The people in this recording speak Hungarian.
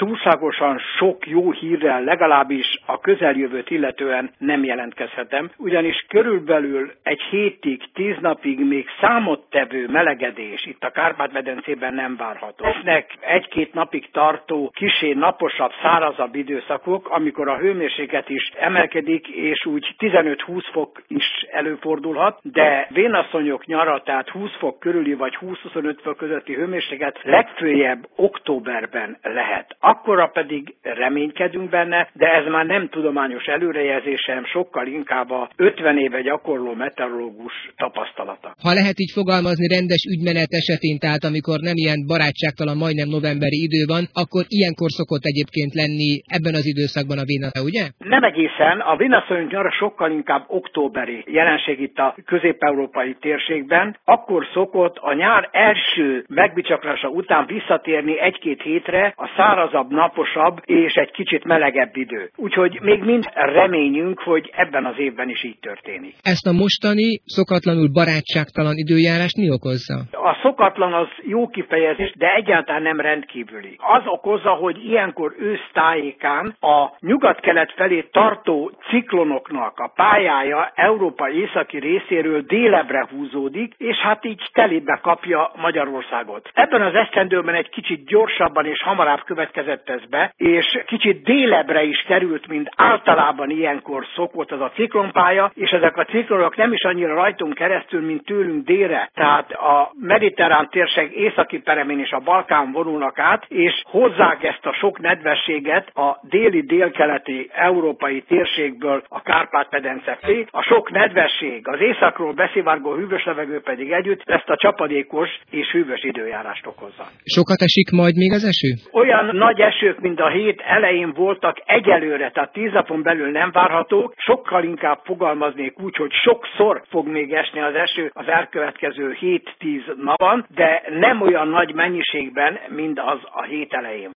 túlságosan sok jó hírrel legalábbis a közeljövőt illetően nem jelentkezhetem, ugyanis körülbelül egy hétig, 10 napig még számottevő melegedés itt a Kárpát-medencében nem várható. Lesznek 1-2 napig tartó, kissé naposabb, szárazabb időszakok, amikor a hőmérséklet is emelkedik, és úgy 15-20 fok is előfordulhat, de vénasszonyok nyara, tehát 20 fok körüli vagy 20-25 fok közötti hőmérséklet legfőjebb októberben lehet. Akkora pedig reménykedünk benne, de ez már nem tudományos előrejelzésem, sokkal inkább a 50 éve gyakorló meteorológus tapasztalata. Ha lehet így fogalmazni, rendes ügymenet esetén, tehát amikor nem ilyen barátságtalan, majdnem novemberi idő van, akkor ilyenkor szokott egyébként lenni ebben az időszakban a vénasszony, ugye? Nem egészen, a vénasszonyok nyara sokkal inkább októberi jelenség itt a közép-európai térségben, akkor szokott a nyár első megbicsaklása után visszatérni 1-2 hétre a szárazabb, naposabb és egy kicsit melegebb idő. Úgyhogy még mind reményünk, hogy ebben az évben is így történik. Ezt a mostani szokatlanul barátságtalan időjárást mi okozza? A szokatlan az jó kifejezés, de egyáltalán nem rendkívüli. Az okozza, hogy ilyenkor ősztájékán a nyugat-kelet felé tartó ciklonoknak a pályája Európa északi részéről délebbre húzódik, és hát így telébe kapja Magyarországot. Ebben az esztendőben egy kicsit gyorsabban és hamarabb következett ez be, és kicsit délebre is került, mint általában ilyenkor szokott az a ciklonpálya, és ezek a ciklonok nem is annyira rajtunk keresztül, mint tőlünk délre. Tehát a mediterrán térség északi peremén és a Balkán vonulnak át, és hozzák ezt a sok nedvességet a déli-délkeleti európai térségből a Kárpát-medence felé. A sok nedvesség, az északról beszivárgó hűvös levegő pedig együtt ezt a csapadékos és hűvös időjárást okozza. Sokat esik majd még az eső? Olyan nagy esők, mint a hét elején voltak egyelőre, tehát 10 napon belül nem várhatók, sokkal inkább fogalmaznék úgy, hogy sokszor fog még esni az eső az elkövetkező 7-10 napban, de nem olyan nagy mennyiségben, mint az a hét elején.